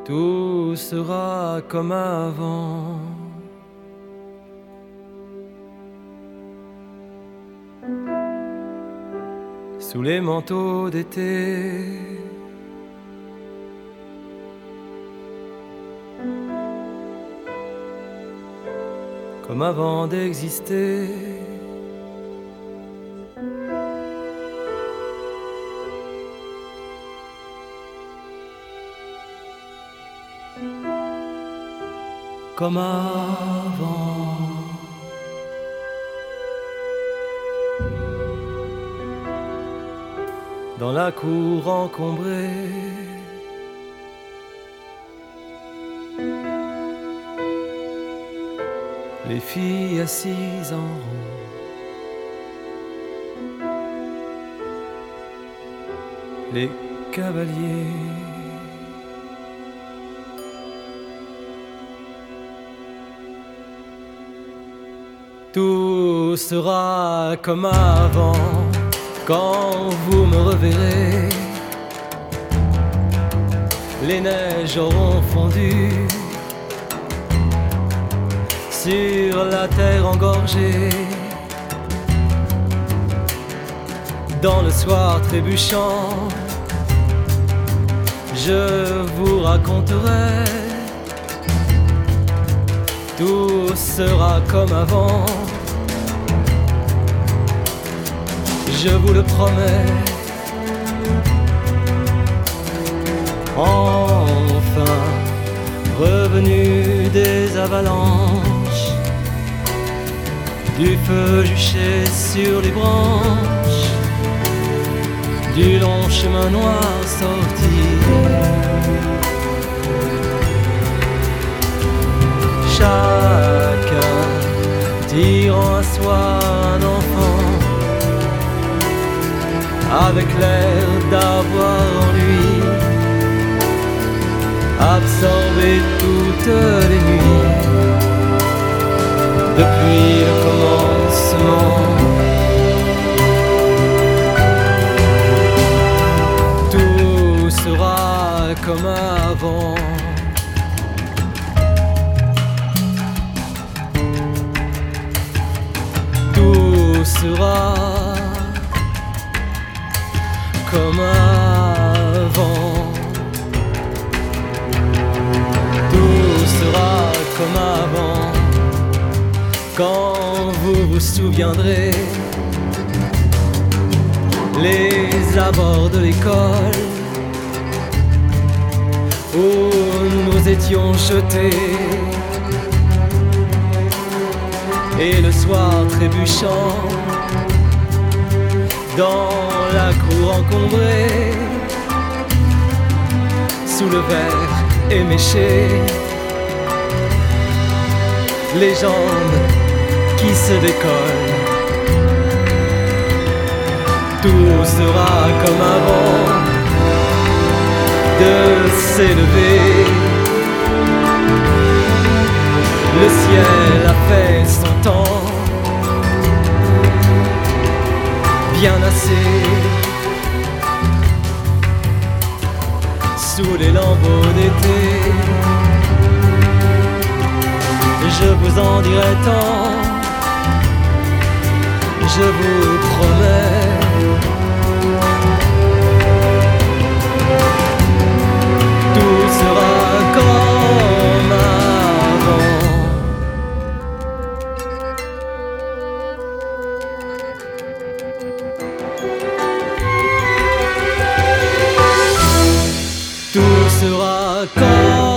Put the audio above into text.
tout sera comme avant. Sous les manteaux d'été, comme avant d'exister. Comme avant. Dans la cour encombrée, les filles assises en rond, les cavaliers. Tout sera comme avant quand vous me reverrez. Les neiges auront fondu sur la terre engorgée. Dans le soir trébuchant, je vous raconterai. Tout sera comme avant, je vous le promets. Enfin, revenu des avalanches, du feu juché sur les branches, du long chemin noir sorti. Chacun tirant à soi un enfant, avec l'air d'avoir en lui absorbé toutes les nuits depuis le commencement. Tout sera comme avant. Tout sera comme avant. Tout sera comme avant quand vous vous souviendrez les abords de l'école où nous étions jetés, et le soir trébuchant dans la cour encombrée, sous le verre éméché, les jambes qui se décollent. Tout sera comme avant de s'élever. Le ciel a fait son temps, bien assez, sous les lambeaux d'été. Je vous en dirai tant, je vous promets. Tout sera comme avant. Tout sera comme